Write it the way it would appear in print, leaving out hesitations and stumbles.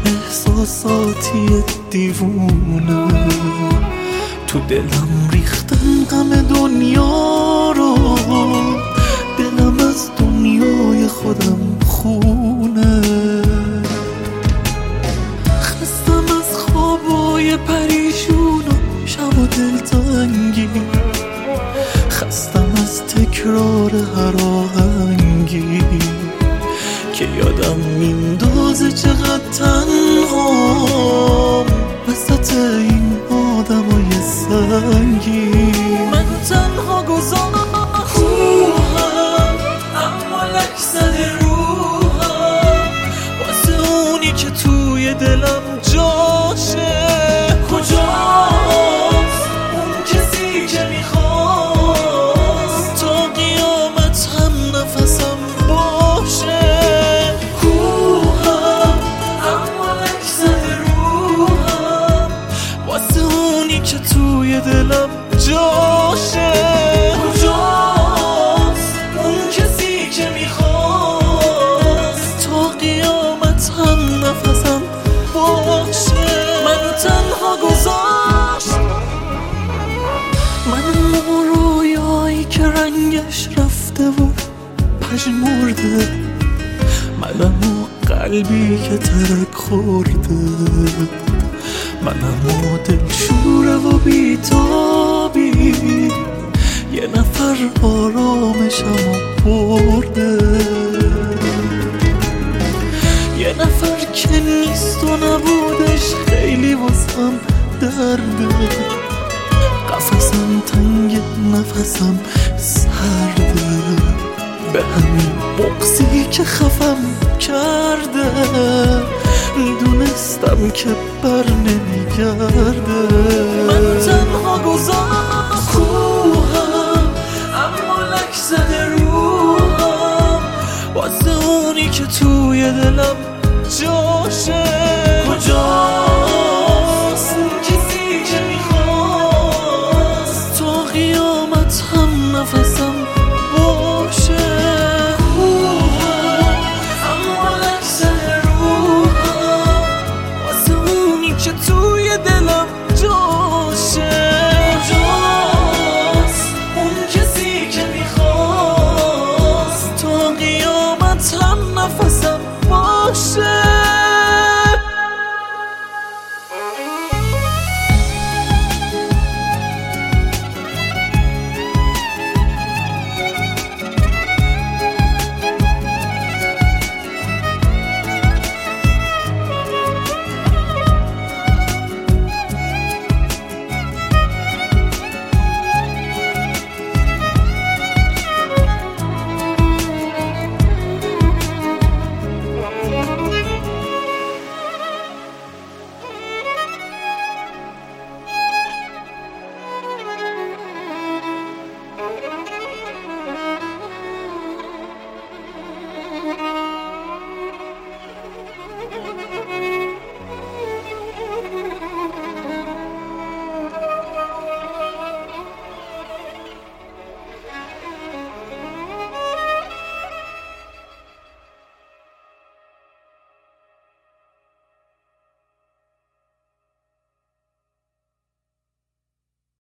احساساتی دیوونه، تو دلم ریختن غم دنیا رو، دلم از دنیای خودم خونه. خستم از خوابای پریشون و شب و دلتنگی، خستم از تکرار هر آهنگی که یادم میندازه چقدر تنهام وسط این آدمای سنگی. من تنها گذارم اما لک زده روحم، واسه اونی که توی دلم جاشه. کجاست اون کسی که میخواست تا قیامت هم نفسم باشه؟ کوهم اما لک زده روحم، واسه اونی که توی دلم جاشه. کجاست اون کسی که میخواست تا قیامت هم نفسم باشه؟ من تنها گذاشت من رویایی که رنگش رفته و پژمرده، منم و قلبی که ترک خورده، منم و دلشوره و بیتابی، یه نفر آرامشم برده، یه نفر که نیست و نبودش خیلی واسم درده. قفسم تنگ نفسم سرده، به همین بغضی که خفم کرده، میدونستم که بر نمیگرده. من تنها گذاشت کوهم اما لک زده روحم، واسه اونی که توی دلم جاشه.